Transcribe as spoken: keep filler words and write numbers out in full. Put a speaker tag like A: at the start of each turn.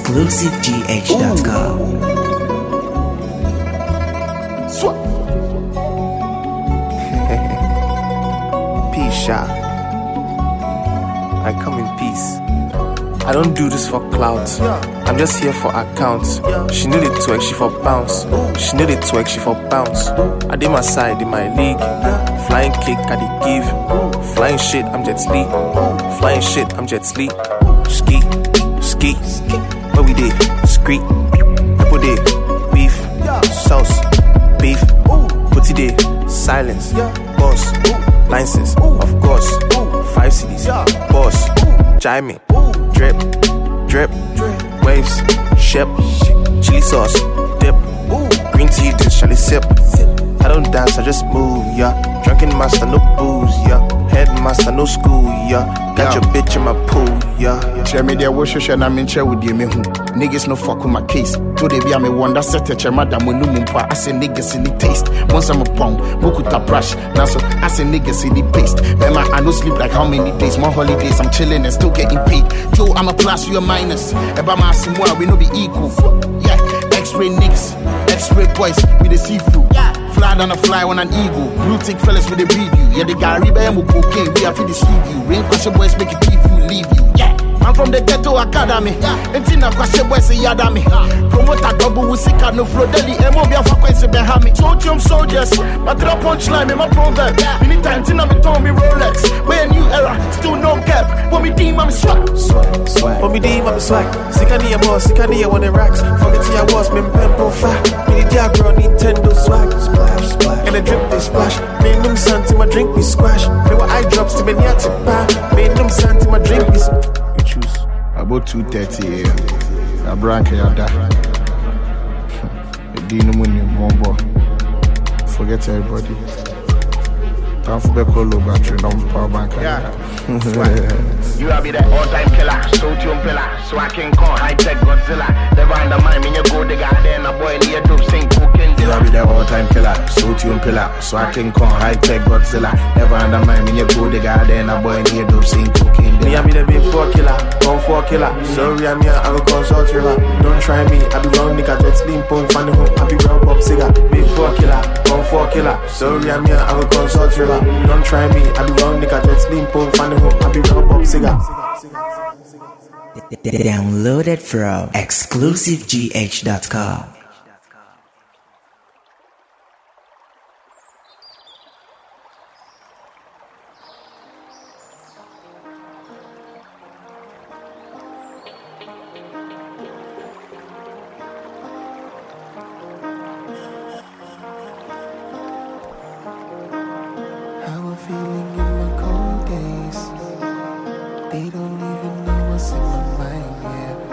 A: exclusive G H dot com.
B: Swap. Peace, shot. I come in peace. I don't do this for clout. I'm just here for accounts. She need it twerk, she for bounce. She need it twerk, she for bounce. I did my side in my league. Flying kick, I did give. Flying shit, I'm Jet Li. Flying shit, I'm Jet Li. Ski, ski. Where we did? Screet. Apple did. Beef. Sauce. Beef. Putty did. Silence. Boss. License. Of course. Five C Ds. Boss. Jiming. Drip. Drip. Waves. Ship. Chili sauce. Dip. Green tea, just shall sip. I don't dance, I just move, yeah. Drunken master, no booze, yeah. Headmaster, no school, yeah. Got your bitch in my pool, yeah.
C: Tell me there was shit I'm in chair with you, me who niggas no fuck with my case. Today be I'm a wonder set a chair, madam when no mumpa. I say niggas in the taste. Once I'm a pound, Mokuta brush. Now so I say niggas in the paste. Bema, I no sleep like how many days? More holidays, I'm chilling and still getting paid. Joe, I'm a plus, you a minus. About my Simona, we no be equal. Yeah, X-ray niggas, X-ray boys, we the see through. Fly down a fly on an eagle. Blue tick fellas with the breed you. Yeah, the guy Riba with cocaine. We have to deceive you. Rain question boys make it keep you, leave you. Yeah, I'm from the ghetto academy. Yeah, and Tina question boys say yadami. Promoter double with sick no flow deli. Emo be a frequency behind me. Sotium soldiers, but drop punchline in my proverb. Anytime Tina me told me Rolex. We're a new era, still no gap. For me team I'm swag, swag, swag.
B: For me team I'm swag. Sikania boss, Sikania one the racks. Forget I was me pempo fat. Me the girl Nintendo swag. Splash, splash. And the drip they splash. Me num santi my drink me squash. Me what eye drops to me near to pa. Me num santi my drink me.
C: You choose about two thirty a m. I brank yada. You didn't win your bombo. Forget everybody. Time for the colo battery, don't power bank.
D: Yeah. You will be the all-time killer, Sotium pillar, so I can call high-tech Godzilla. Never undermine me, you go the garden, a boy near dope sing cooking.
C: You will be the all-time killer, Sotium pillar, so I can call high-tech Godzilla. Never undermine me, you go the garden, a boy near dope sing cooking.
B: Me, I be the big four killer, come four killer. Sorry, I'm here, I will consult river. Don't try me, I be round nigga, just slim pong, fan home, I be round pop cigar. Big four killer, come four killer. Sorry, I'm here, I will consult river. Don't try me, I be round nigga, just slim pong, fan home, I be round pop cigar.
A: Downloaded from exclusive G H dot com.
E: How I'm feeling in my cold days. They don't even know what's in my mind, yeah.